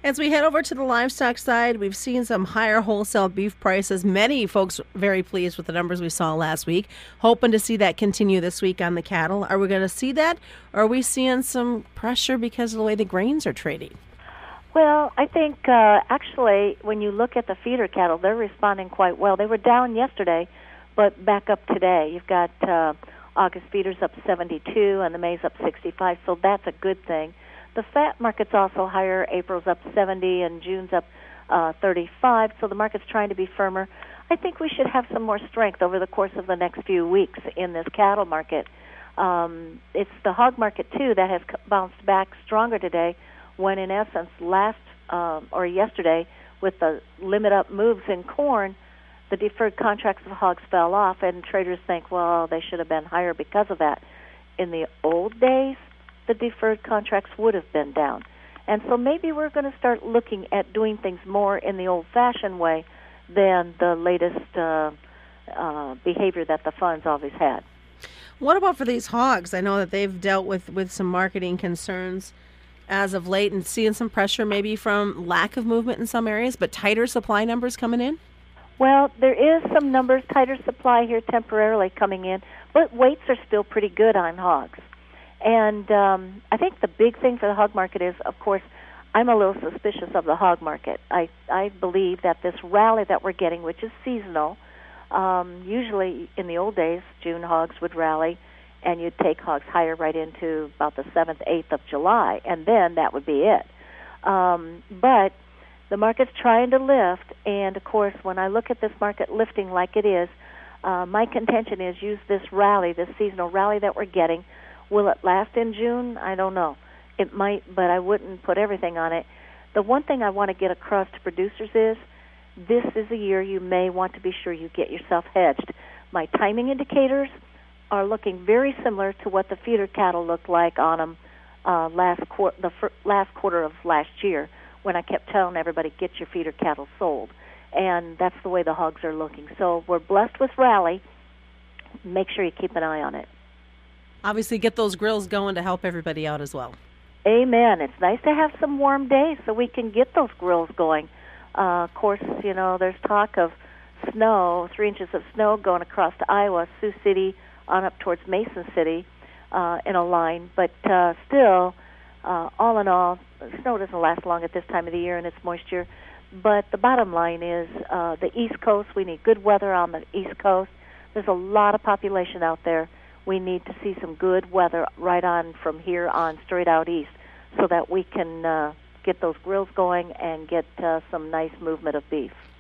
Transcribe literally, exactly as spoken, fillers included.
As we head over to the livestock side, we've seen some higher wholesale beef prices. Many folks very pleased with the numbers we saw last week, hoping to see that continue this week on the cattle. Are we going to see that, or are we seeing some pressure because of the way the grains are trading? Well, I think uh, actually when you look at the feeder cattle, they're responding quite well. They were down yesterday, but back up today. You've got uh, August feeders up seventy-two and the maize up sixty-five, so that's a good thing. The fat market's also higher. April's up seventy and June's up uh, thirty-five, so the market's trying to be firmer. I think we should have some more strength over the course of the next few weeks in this cattle market. Um, it's the hog market, too, that has bounced back stronger today when, in essence, last um, or yesterday, with the limit-up moves in corn, the deferred contracts of hogs fell off, and traders think, well, they should have been higher because of that. In the old days, the deferred contracts would have been down. And so maybe we're going to start looking at doing things more in the old-fashioned way than the latest uh, uh, behavior that the funds always had. What about for these hogs? I know that they've dealt with, with some marketing concerns as of late and seeing some pressure maybe from lack of movement in some areas, but tighter supply numbers coming in? Well, there is some numbers, tighter supply here temporarily coming in, but weights are still pretty good on hogs. And um, I think the big thing for the hog market is, of course, I'm a little suspicious of the hog market. I, I believe that this rally that we're getting, which is seasonal, um, usually in the old days, June hogs would rally, and you'd take hogs higher right into about the seventh, eighth of July, and then that would be it. Um, but the market's trying to lift, and, of course, when I look at this market lifting like it is, uh, my contention is use this rally, this seasonal rally that we're getting. Will it last in June? I don't know. It might, but I wouldn't put everything on it. The one thing I want to get across to producers is this is a year you may want to be sure you get yourself hedged. My timing indicators are looking very similar to what the feeder cattle looked like on them uh, last quar- the fir- last quarter of last year when I kept telling everybody, get your feeder cattle sold. And that's the way the hogs are looking. So we're blessed with rally. Make sure you keep an eye on it. Obviously, get those grills going to help everybody out as well. Amen. It's nice to have some warm days so we can get those grills going. Uh, of course, you know, there's talk of snow, three inches of snow going across to Iowa, Sioux City, on up towards Mason City uh, in a line. But uh, still, uh, all in all, snow doesn't last long at this time of the year and it's moisture. But the bottom line is uh, the East Coast, we need good weather on the East Coast. There's a lot of population out there. We need to see some good weather right on from here on straight out east so that we can uh, get those grills going and get uh, some nice movement of beef.